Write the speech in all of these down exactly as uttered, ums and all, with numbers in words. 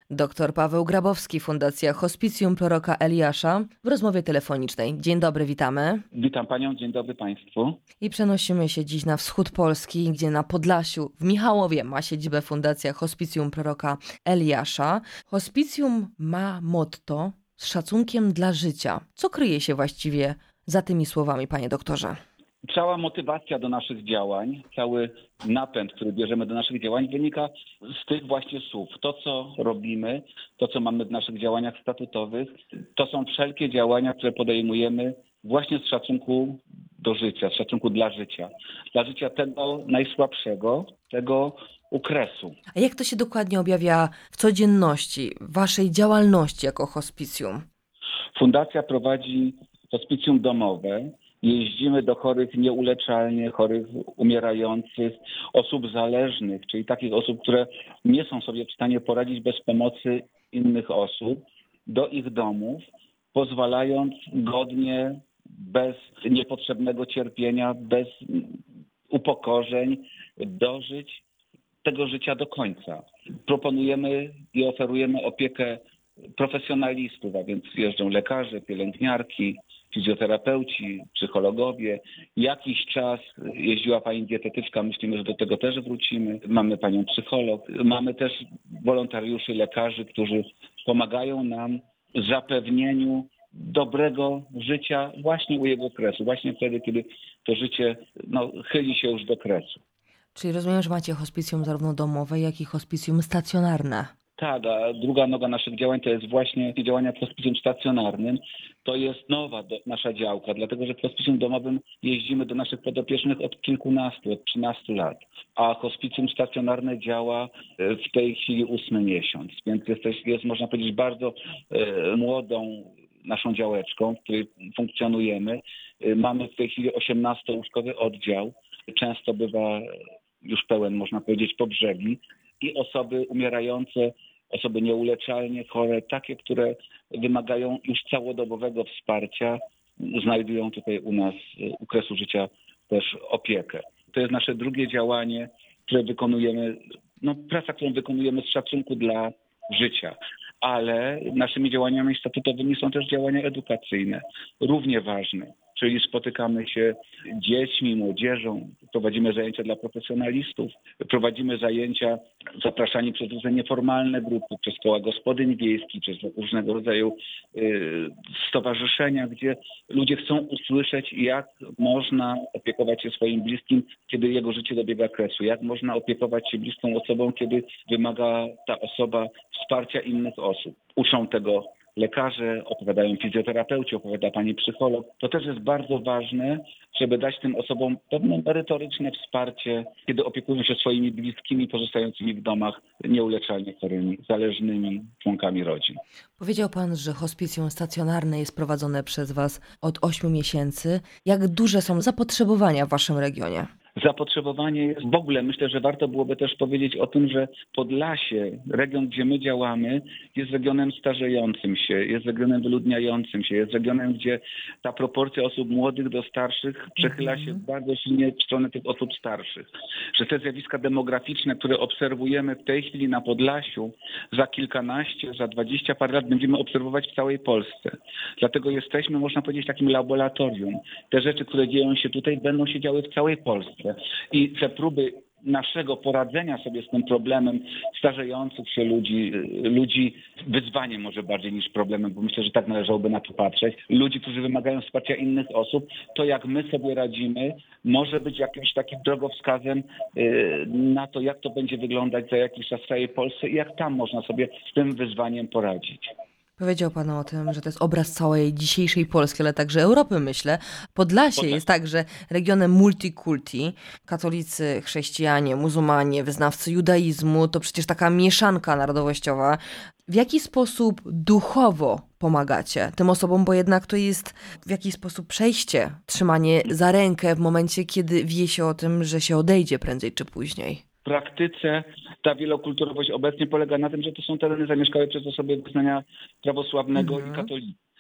Doktor Paweł Grabowski, Fundacja Hospicjum Proroka Eliasza w rozmowie telefonicznej. Dzień dobry, witamy. Witam Panią, dzień dobry Państwu. I przenosimy się dziś na wschód Polski, gdzie na Podlasiu, w Michałowie, ma siedzibę Fundacja Hospicjum Proroka Eliasza. Hospicjum ma motto z szacunkiem dla życia. Co kryje się właściwie za tymi słowami, panie doktorze? Cała motywacja do naszych działań, cały napęd, który bierzemy do naszych działań, wynika z tych właśnie słów. To, co robimy, to, co mamy w naszych działaniach statutowych, to są wszelkie działania, które podejmujemy właśnie z szacunku do życia, z szacunku dla życia. Dla życia tego najsłabszego, tego ukresu. A jak to się dokładnie objawia w codzienności, waszej działalności jako hospicjum? Fundacja prowadzi hospicjum domowe. Jeździmy do chorych nieuleczalnie, chorych umierających, osób zależnych, czyli takich osób, które nie są sobie w stanie poradzić bez pomocy innych osób, do ich domów, pozwalając godnie, bez niepotrzebnego cierpienia, bez upokorzeń, dożyć tego życia do końca. Proponujemy i oferujemy opiekę profesjonalistów, a więc jeżdżą lekarze, pielęgniarki, fizjoterapeuci, psychologowie. Jakiś czas jeździła pani dietetyczka, myślimy, że do tego też wrócimy. Mamy panią psycholog. Mamy też wolontariuszy, lekarzy, którzy pomagają nam w zapewnieniu dobrego życia właśnie u jego kresu. Właśnie wtedy, kiedy to życie no, chyli się już do kresu. Czyli rozumiem, że macie hospicjum zarówno domowe, jak i hospicjum stacjonarne. Tak, a druga noga naszych działań to jest właśnie działania w hospicjum stacjonarnym. To jest nowa do, nasza działka, dlatego że w hospicjum domowym jeździmy do naszych podopiecznych od kilkunastu, od trzynastu lat, a hospicjum stacjonarne działa w tej chwili ósmy miesiąc, więc jest, jest można powiedzieć bardzo e, młodą naszą działeczką, w której funkcjonujemy. E, mamy w tej chwili osiemnastołóżkowy oddział, często bywa już pełen, można powiedzieć, po brzegi i osoby umierające, osoby nieuleczalnie chore, takie, które wymagają już całodobowego wsparcia, znajdują tutaj u nas u kresu życia też opiekę. To jest nasze drugie działanie, które wykonujemy, no praca, którą wykonujemy z szacunku dla życia. Ale naszymi działaniami statutowymi są też działania edukacyjne, równie ważne. Czyli spotykamy się z dziećmi, młodzieżą, prowadzimy zajęcia dla profesjonalistów, prowadzimy zajęcia zapraszani przez różne nieformalne grupy, przez koła gospodyń wiejskich, przez różnego rodzaju y, stowarzyszenia, gdzie ludzie chcą usłyszeć, jak można opiekować się swoim bliskim, kiedy jego życie dobiega kresu, jak można opiekować się bliską osobą, kiedy wymaga ta osoba wsparcia innych osób. Uczą tego lekarze, opowiadają fizjoterapeuci, opowiada pani psycholog. To też jest bardzo ważne, żeby dać tym osobom pewne merytoryczne wsparcie, kiedy opiekują się swoimi bliskimi pozostającymi w domach nieuleczalnie chorymi, zależnymi członkami rodzin. Powiedział pan, że hospicjum stacjonarne jest prowadzone przez was od ośmiu miesięcy. Jak duże są zapotrzebowania w waszym regionie? Zapotrzebowanie jest w ogóle, myślę, że warto byłoby też powiedzieć o tym, że Podlasie, region, gdzie my działamy, jest regionem starzejącym się, jest regionem wyludniającym się, jest regionem, gdzie ta proporcja osób młodych do starszych przechyla się bardzo silnie w stronę tych osób starszych. Że te zjawiska demograficzne, które obserwujemy w tej chwili na Podlasiu, za kilkanaście, za dwadzieścia parę lat będziemy obserwować w całej Polsce. Dlatego jesteśmy, można powiedzieć, takim laboratorium. Te rzeczy, które dzieją się tutaj, będą się działy w całej Polsce. I te próby naszego poradzenia sobie z tym problemem starzejących się ludzi, ludzi wyzwaniem może bardziej niż problemem, bo myślę, że tak należałoby na to patrzeć, ludzi, którzy wymagają wsparcia innych osób, to jak my sobie radzimy, może być jakimś takim drogowskazem na to, jak to będzie wyglądać za jakiś czas w całej Polsce i jak tam można sobie z tym wyzwaniem poradzić. Powiedział pan o tym, że to jest obraz całej dzisiejszej Polski, ale także Europy, myślę. Podlasie jest także regionem multikulti. Katolicy, chrześcijanie, muzułmanie, wyznawcy judaizmu, to przecież taka mieszanka narodowościowa. W jaki sposób duchowo pomagacie tym osobom, bo jednak to jest w jakiś sposób przejście, trzymanie za rękę w momencie, kiedy wie się o tym, że się odejdzie prędzej czy później? W praktyce ta wielokulturowość obecnie polega na tym, że to są tereny zamieszkałe przez osoby wyznania prawosławnego mhm. i katolicyzmu.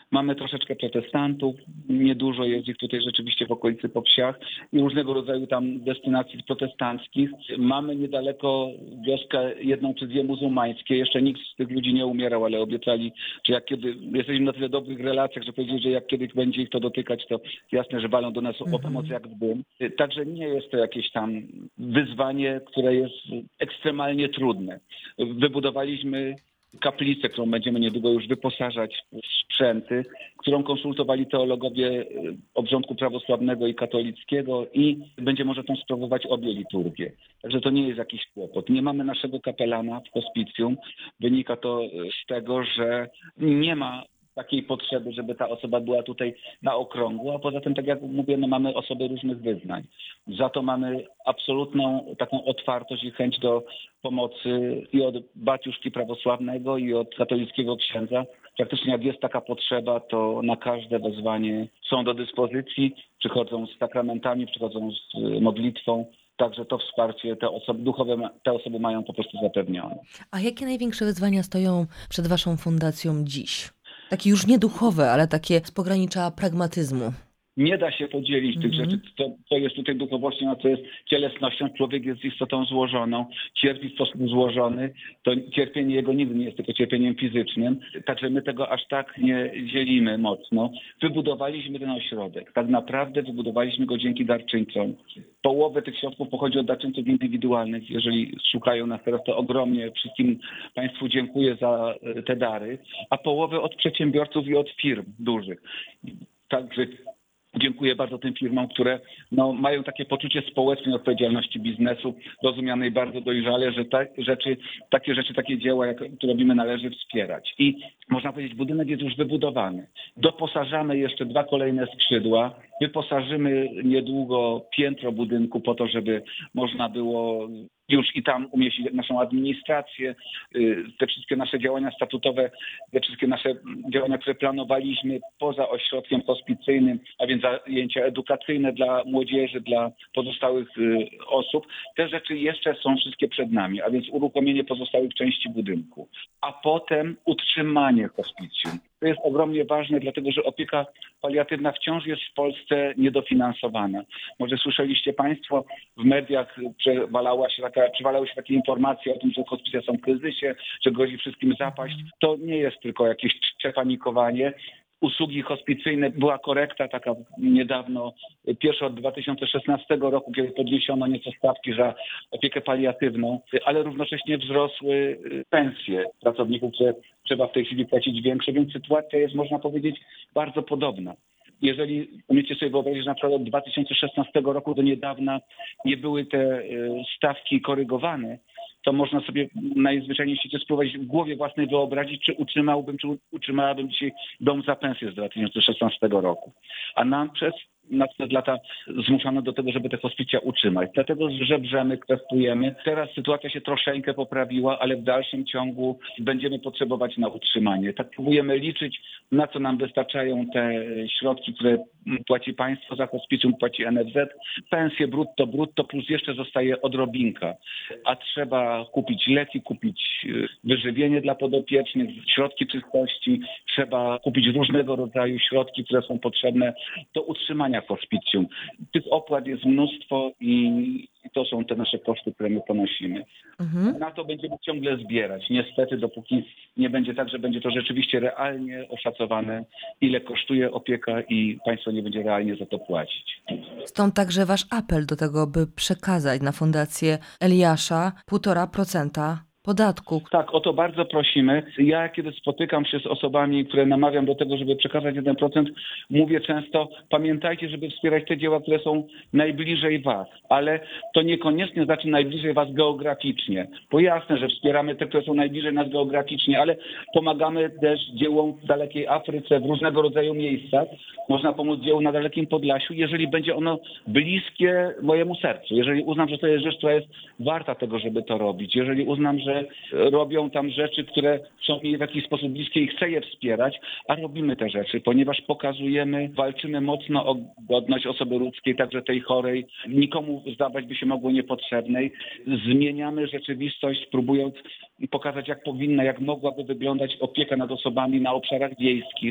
Mamy troszeczkę protestantów, niedużo jest ich tutaj rzeczywiście w okolicy po wsiach i różnego rodzaju tam destynacji protestanckich. Mamy niedaleko wioskę jedną czy dwie muzułmańskie. Jeszcze nikt z tych ludzi nie umierał, ale obiecali, że jak kiedy jesteśmy na tyle dobrych relacjach, że powiedzieli, że jak kiedyś będzie ich to dotykać, to jasne, że walą do nas o pomoc jak w dym. Także nie jest to jakieś tam wyzwanie, które jest ekstremalnie trudne. Wybudowaliśmy kaplicę, którą będziemy niedługo już wyposażać w sprzęty, którą konsultowali teologowie obrządku prawosławnego i katolickiego i będzie można tam sprawować obie liturgie. Także to nie jest jakiś kłopot. Nie mamy naszego kapelana w hospicjum. Wynika to z tego, że nie ma takiej potrzeby, żeby ta osoba była tutaj na okrągło, a poza tym, tak jak mówię, no mamy osoby różnych wyznań. Za to mamy absolutną taką otwartość i chęć do pomocy i od baciuszki prawosławnego, i od katolickiego księdza. Praktycznie jak jest taka potrzeba, to na każde wezwanie są do dyspozycji, przychodzą z sakramentami, przychodzą z modlitwą. Także to wsparcie te osoby duchowe, te osoby mają po prostu zapewnione. A jakie największe wyzwania stoją przed waszą fundacją dziś? Takie już nie duchowe, ale takie z pogranicza pragmatyzmu. Nie da się podzielić Mm-hmm. tych rzeczy, co, co jest tutaj duchowością, a co jest cielesnością. Człowiek jest istotą złożoną, cierpi w sposób złożony. To cierpienie jego nigdy nie jest tylko cierpieniem fizycznym. Także my tego aż tak nie dzielimy mocno. Wybudowaliśmy ten ośrodek. Tak naprawdę wybudowaliśmy go dzięki darczyńcom. Połowę tych środków pochodzi od darczyńców indywidualnych. Jeżeli szukają nas teraz, to ogromnie wszystkim Państwu dziękuję za te dary. A połowę od przedsiębiorców i od firm dużych. Także dziękuję bardzo tym firmom, które no, mają takie poczucie społecznej odpowiedzialności biznesu, rozumianej bardzo dojrzale, że ta, rzeczy, takie rzeczy, takie dzieła, jak to robimy, należy wspierać. I można powiedzieć, budynek jest już wybudowany. Doposażamy jeszcze dwa kolejne skrzydła. Wyposażymy niedługo piętro budynku po to, żeby można było już i tam umieścić naszą administrację, te wszystkie nasze działania statutowe, te wszystkie nasze działania, które planowaliśmy poza ośrodkiem hospicyjnym, a więc zajęcia edukacyjne dla młodzieży, dla pozostałych osób. Te rzeczy jeszcze są wszystkie przed nami, a więc uruchomienie pozostałych części budynku. A potem utrzymanie hospicjum. To jest ogromnie ważne, dlatego że opieka paliatywna wciąż jest w Polsce niedofinansowana. Może słyszeliście Państwo, w mediach przewalała się taka, przewalały się takie informacje o tym, że hospicja są w kryzysie, że grozi wszystkim zapaść. To nie jest tylko jakieś przepanikowanie. Usługi hospicyjne, była korekta taka niedawno, pierwsza od dwa tysiące szesnastego roku, kiedy podniesiono nieco stawki za opiekę paliatywną, ale równocześnie wzrosły pensje pracowników, które trzeba w tej chwili płacić większe, więc sytuacja jest, można powiedzieć, bardzo podobna. Jeżeli umiecie sobie wyobrazić, że na przykład od dwa tysiące szesnastego roku do niedawna nie były te stawki korygowane, to można sobie najzwyczajniej w świecie spróbować w głowie własnej wyobrazić, czy utrzymałbym, czy utrzymałabym dzisiaj dom za pensję z dwa tysiące szesnastego roku. A nam przez na te lata zmuszano do tego, żeby te hospicja utrzymać. Dlatego żebrzemy, kwestujemy. Teraz sytuacja się troszeczkę poprawiła, ale w dalszym ciągu będziemy potrzebować na utrzymanie. Tak próbujemy liczyć, na co nam wystarczają te środki, które płaci państwo za hospicjum, płaci N F Z. Pensje brutto, brutto, plus jeszcze zostaje odrobinka. A trzeba kupić leki, kupić wyżywienie dla podopiecznych, środki czystości. Trzeba kupić różnego rodzaju środki, które są potrzebne do utrzymania hospicjum. Tych opłat jest mnóstwo i to są te nasze koszty, które my ponosimy. Mhm. Na to będziemy ciągle zbierać. Niestety, dopóki nie będzie tak, że będzie to rzeczywiście realnie oszacowane, ile kosztuje opieka i państwo nie będzie realnie za to płacić. Stąd także wasz apel do tego, by przekazać na Fundację Eliasza półtora procenta podatku. Tak, o to bardzo prosimy. Ja kiedy spotykam się z osobami, które namawiam do tego, żeby przekazać jeden procent, mówię często, pamiętajcie, żeby wspierać te dzieła, które są najbliżej was, ale to niekoniecznie znaczy najbliżej was geograficznie, bo jasne, że wspieramy te, które są najbliżej nas geograficznie, ale pomagamy też dziełom w dalekiej Afryce, w różnego rodzaju miejscach. Można pomóc dziełu na Dalekim Podlasiu, jeżeli będzie ono bliskie mojemu sercu, jeżeli uznam, że to jest rzecz, która jest warta tego, żeby to robić, jeżeli uznam, że robią tam rzeczy, które są mi w jakiś sposób bliskie i chcę je wspierać, a robimy te rzeczy, ponieważ pokazujemy, walczymy mocno o godność osoby ludzkiej, także tej chorej, nikomu zdawać by się mogło niepotrzebnej. Zmieniamy rzeczywistość, próbując pokazać, jak powinna, jak mogłaby wyglądać opieka nad osobami na obszarach wiejskich.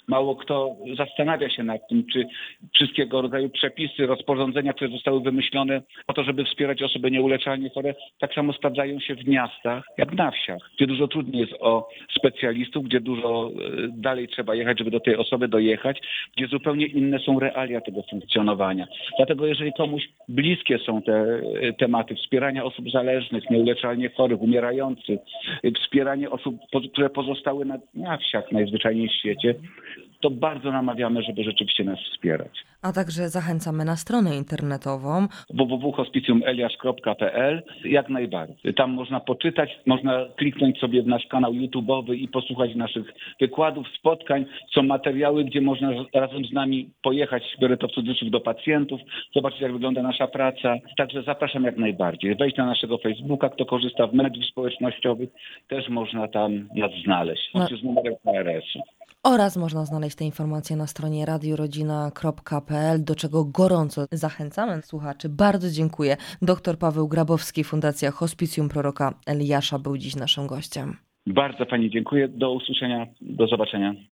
Mało kto zastanawia się nad tym, czy wszystkiego rodzaju przepisy, rozporządzenia, które zostały wymyślone po to, żeby wspierać osoby nieuleczalnie chore, tak samo sprawdzają się w miastach jak na wsiach, gdzie dużo trudniej jest o specjalistów, gdzie dużo dalej trzeba jechać, żeby do tej osoby dojechać, gdzie zupełnie inne są realia tego funkcjonowania. Dlatego jeżeli komuś bliskie są te tematy wspierania osób zależnych, nieuleczalnie chorych, umierających, wspieranie osób, które pozostały na, na wsiach najzwyczajniej w świecie, to bardzo namawiamy, żeby rzeczywiście nas wspierać. A także zachęcamy na stronę internetową w w w kropka hospicjum eliasz kropka p l jak najbardziej. Tam można poczytać, można kliknąć sobie w nasz kanał YouTube'owy i posłuchać naszych wykładów, spotkań. Są materiały, gdzie można razem z nami pojechać, biorę to w cudzysłów, do pacjentów, zobaczyć, jak wygląda nasza praca. Także zapraszam jak najbardziej. Wejść na naszego Facebooka, kto korzysta z mediów społecznościowych, też można tam nas znaleźć. No. Z numerem K R S-u. Oraz można znaleźć te informacje na stronie radiorodzina kropka p l, do czego gorąco zachęcamy słuchaczy. Bardzo dziękuję. Doktor Paweł Grabowski, Fundacja Hospicjum Proroka Eliasza był dziś naszym gościem. Bardzo pani dziękuję. Do usłyszenia, do zobaczenia.